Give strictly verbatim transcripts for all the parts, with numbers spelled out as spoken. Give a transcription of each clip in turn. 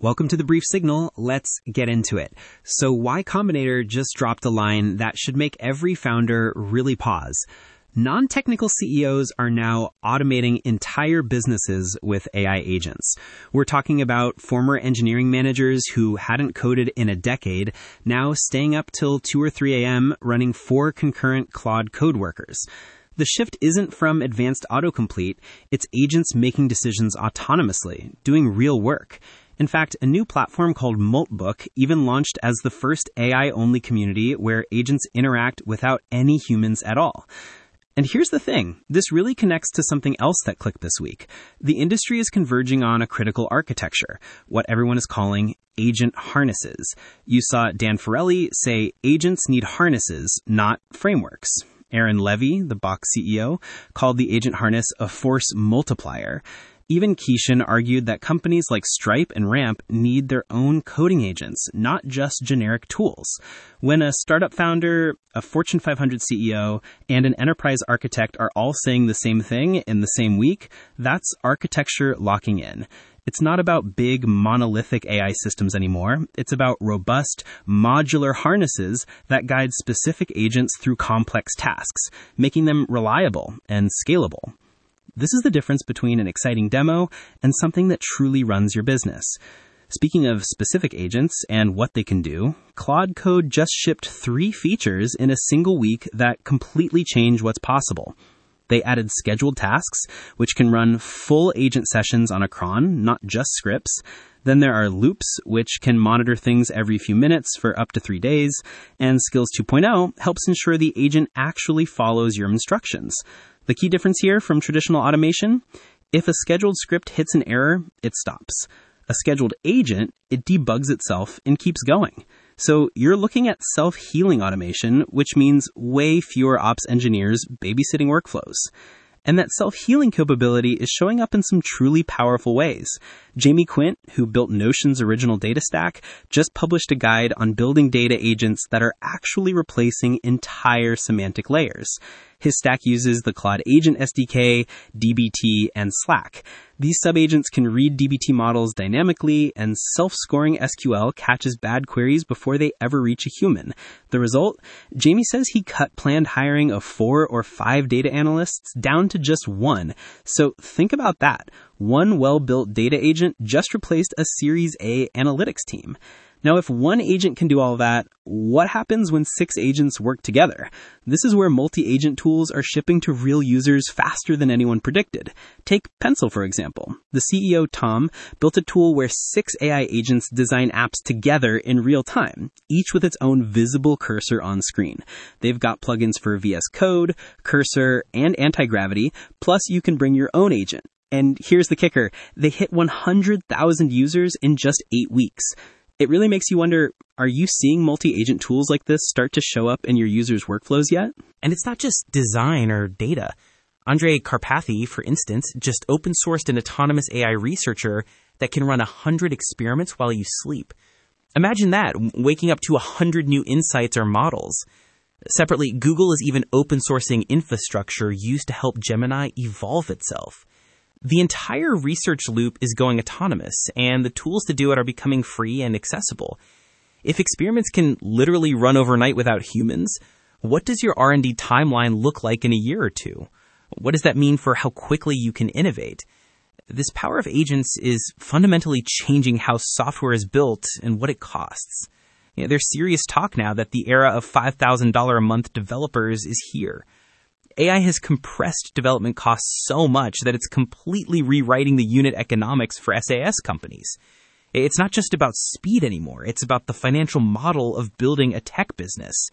Welcome to the Brief Signal. Let's get into it. So Y Combinator just dropped a line that should make every founder really pause. Non-technical C E Os are now automating entire businesses with A I agents. We're talking about former engineering managers who hadn't coded in a decade, now staying up till two or three a.m. running four concurrent Claude code workers. The shift isn't from advanced autocomplete, it's agents making decisions autonomously, doing real work. In fact, a new platform called Moltbook even launched as the first A I-only community where agents interact without any humans at all. And here's the thing, this really connects to something else that clicked this week. The industry is converging on a critical architecture, what everyone is calling agent harnesses. You saw Dan Farelli say agents need harnesses, not frameworks. Aaron Levy, the Box C E O, called the agent harness a force multiplier. Even Keishan argued that companies like Stripe and Ramp need their own coding agents, not just generic tools. When a startup founder, a Fortune five hundred C E O, and an enterprise architect are all saying the same thing in the same week, that's architecture locking in. It's not about big, monolithic A I systems anymore. It's about robust, modular harnesses that guide specific agents through complex tasks, making them reliable and scalable. This is the difference between an exciting demo and something that truly runs your business. Speaking of specific agents and what they can do, Claude Code just shipped three features in a single week that completely change what's possible. They added scheduled tasks, which can run full agent sessions on a cron, not just scripts. Then there are loops, which can monitor things every few minutes for up to three days. And Skills two point oh helps ensure the agent actually follows your instructions. The key difference here from traditional automation, if a scheduled script hits an error, it stops. A scheduled agent, it debugs itself and keeps going. So you're looking at self-healing automation, which means way fewer ops engineers babysitting workflows. And that self-healing capability is showing up in some truly powerful ways. Jamie Quint, who built Notion's original data stack, just published a guide on building data agents that are actually replacing entire semantic layers. His stack uses the Claude Agent S D K, D B T, and Slack. These subagents can read D B T models dynamically, and self-scoring S Q L catches bad queries before they ever reach a human. The result? Jamie says he cut planned hiring of four or five data analysts down to just one. So think about that. One well-built data agent just replaced a Series A analytics team. Now, if one agent can do all that, what happens when six agents work together? This is where multi-agent tools are shipping to real users faster than anyone predicted. Take Pencil, for example. The C E O, Tom, built a tool where six A I agents design apps together in real time, each with its own visible cursor on screen. They've got plugins for V S Code, Cursor, and Anti-Gravity, plus you can bring your own agent. And here's the kicker. They hit one hundred thousand users in just eight weeks. It really makes you wonder, are you seeing multi-agent tools like this start to show up in your users' workflows yet? And it's not just design or data. Andrej Karpathy, for instance, just open-sourced an autonomous A I researcher that can run one hundred experiments while you sleep. Imagine that, waking up to one hundred new insights or models. Separately, Google is even open-sourcing infrastructure used to help Gemini evolve itself. The entire research loop is going autonomous, and the tools to do it are becoming free and accessible. If experiments can literally run overnight without humans, what does your R and D timeline look like in a year or two? What does that mean for how quickly you can innovate? This power of agents is fundamentally changing how software is built and what it costs. You know, there's serious talk now that the era of five thousand dollars a month developers is here. A I has compressed development costs so much that it's completely rewriting the unit economics for S A S companies. It's not just about speed anymore. It's about the financial model of building a tech business.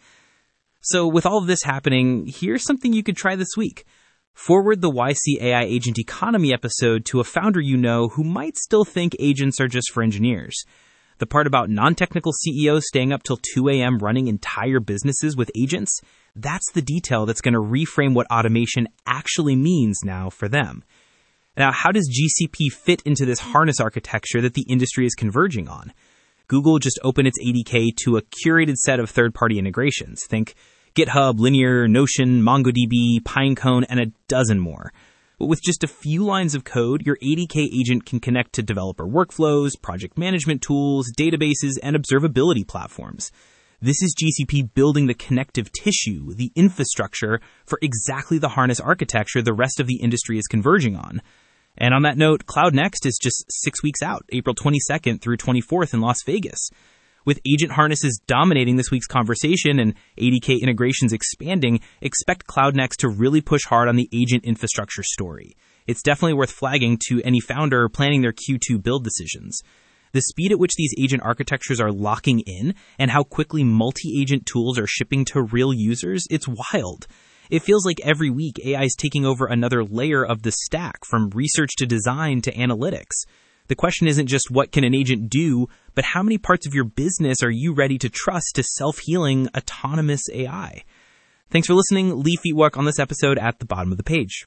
So with all of this happening, here's something you could try this week. Forward the Y C A I Agent Economy episode to a founder you know who might still think agents are just for engineers. The part about non-technical C E Os staying up till two a.m. running entire businesses with agents, that's the detail that's going to reframe what automation actually means now for them. Now, how does G C P fit into this harness architecture that the industry is converging on? Google just opened its A D K to a curated set of third-party integrations. Think GitHub, Linear, Notion, MongoDB, Pinecone, and a dozen more. But with just a few lines of code, your A D K agent can connect to developer workflows, project management tools, databases, and observability platforms. This is G C P building the connective tissue, the infrastructure, for exactly the harness architecture the rest of the industry is converging on. And on that note, Cloud Next is just six weeks out, April twenty-second through twenty-fourth in Las Vegas. With agent harnesses dominating this week's conversation and A D K integrations expanding, expect Cloud Next to really push hard on the agent infrastructure story. It's definitely worth flagging to any founder planning their Q two build decisions. The speed at which these agent architectures are locking in and how quickly multi-agent tools are shipping to real users, it's wild. It feels like every week A I is taking over another layer of the stack, from research to design to analytics. The question isn't just what can an agent do, but how many parts of your business are you ready to trust to self-healing autonomous A I? Thanks for listening. Leave feedback on this episode at the bottom of the page.